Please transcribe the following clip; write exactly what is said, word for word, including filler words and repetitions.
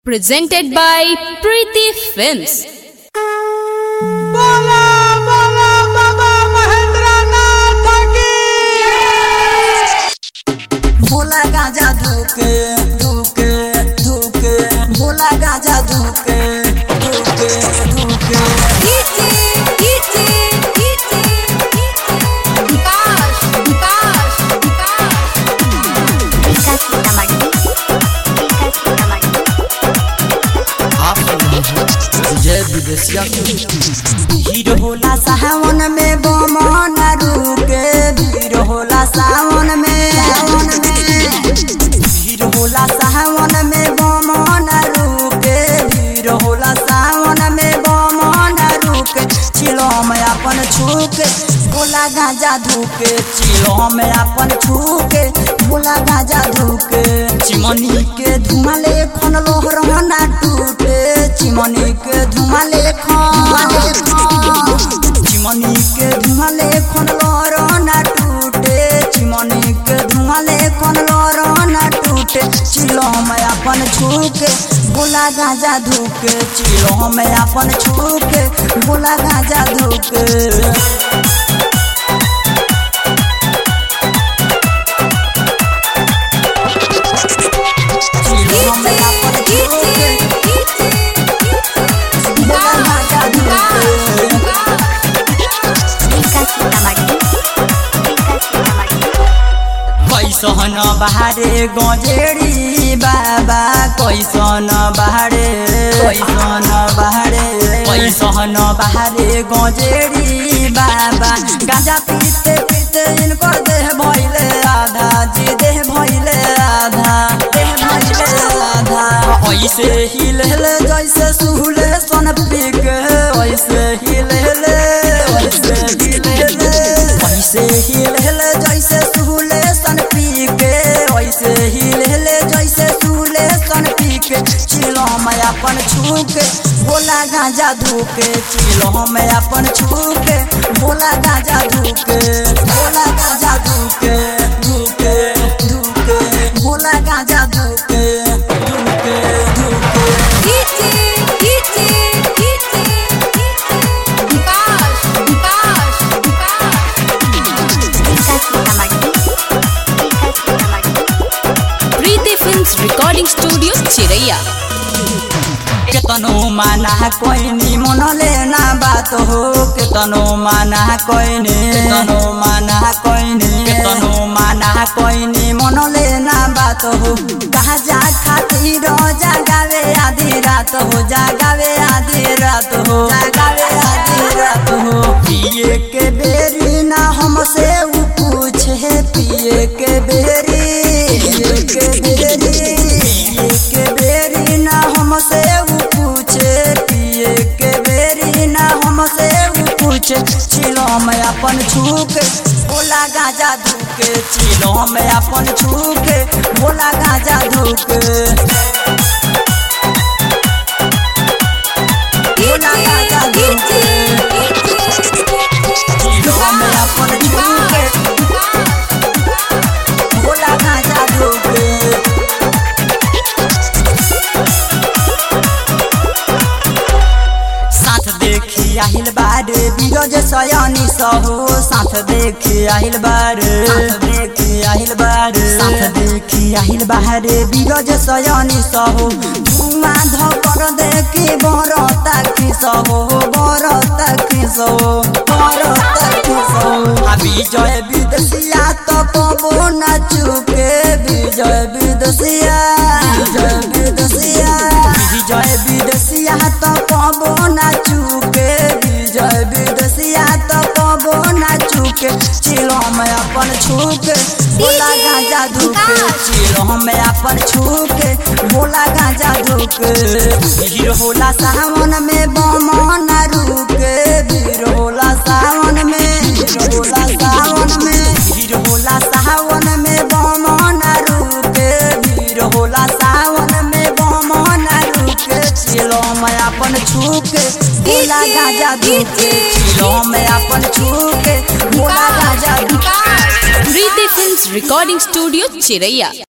Presented by Preeti Films. बोला बोला बाबा महेंद्रनाथ की भोला गाजा धूके धूके धूके भोला गाजा धूके धूके धूके Iti, iti, iti, Vikas, Vikas, Vikas. विकास सीतामढ़ी विकास सीतामढ़ी आप जय विदेशिया भीड़ होला सावन में बमन रुके भीड़ होला सावन में सावन में भीड़ होला सावन में बमन रुके भीड़ होला सावन में बमन रुके चिलो में अपन छूके भोला गाजा धूके चिलो में अपन छूके भोला गाजा धूके चिमनी के धुआं ले खन लोहर ना टूटे चिमनी के धुआं ले खन चिमनी के धुआं ले खन लोहर ना टूटे चिमनी के धुआं ले खन लोहर ना टूटे चिलो में अपन छूके भोला गाजा धूके चिलो में अपन छूके भोला गाजा धूके विकास सीतामढ़ी विकास सीतामढ़ी कैसन बहारे गजेड़ी बाबा कैसन बहारे कैसन बहारे कैसन बहारे गजेड़ी बाबा गांजा पीते पीते इनकर देह भइले आधा जी देह भइले आधा देह भइले आधा ऐसे हिलले जैसे सुहले सन पीके ऐसे हिलले ऐसे हिलले ऐसे हिलले जैसे सुहले सन पीके ऐसे हिलले जैसे सुहले सन पीके चिलो में अपन छूके भोला गांजा धूके चिलो में अपन छूके भोला गांजा धूके भोला गांजा धूके धूके धूके भोला गांजा धूके धूके धूके Iti, iti, iti, Vikas, Vikas, Vikas. विकास सीतामढ़ी विकास Sitamarhi Preeti Films Recording Studio, Chiraiya. केतनो माना कोइनी मन लेना बात हो केतनो माना कोइनी केतनो माना कोइनी केतनो माना कोइनी मन लेना बात हो कहा जा खातिर जागावे आधी रात हो जागावे आधी रात हो जागावे आधी रात हो पिए के बेरी ना हमसे उ पूछे पिए के बेरी पिए के बेरी पिए के बेरी ना हमसे उ पूछे पिए के बेरी ना हमसे उ पूछे चिलो में अपन छूके भोला गाजा धूके चिलो में अपन छूके भोला गाजा धूके भोला गाजा धूके चिलो में अपन छूके भोला गाजा धूके साथ देखी आहिल बारे बिरज सयानी सहो साथ देखी आहिल बारे साथ देखी आहिल बारे साथ देखी आहिल बारे बिरज सयानी सहो धुआं धकर देखी बरता की सहो बरता की सहो बरता की सहो आ विजय विदेशिया तो कबो न चुके विजय विदेशिया विजय विदेशिया विजय विदेशिया तो कबो न चुके विजय विदेशिया तो कबो न चुके चिलो में अपन छूके भोला गांजा धूके चिलो में अपन छूके भोला गांजा धूके भीड़ होला सावन में बमन रुके भीड़ होला सावन में भीड़ होला सावन में भीड़ होला सावन में बमन रुके भीड़ होला सावन में बमन रुके चिलो में अपन छूके भोला गांजा धूके चिलो में अपन छूके भोला गांजा धूके Preeti Films Recording Studio, Chiraiya.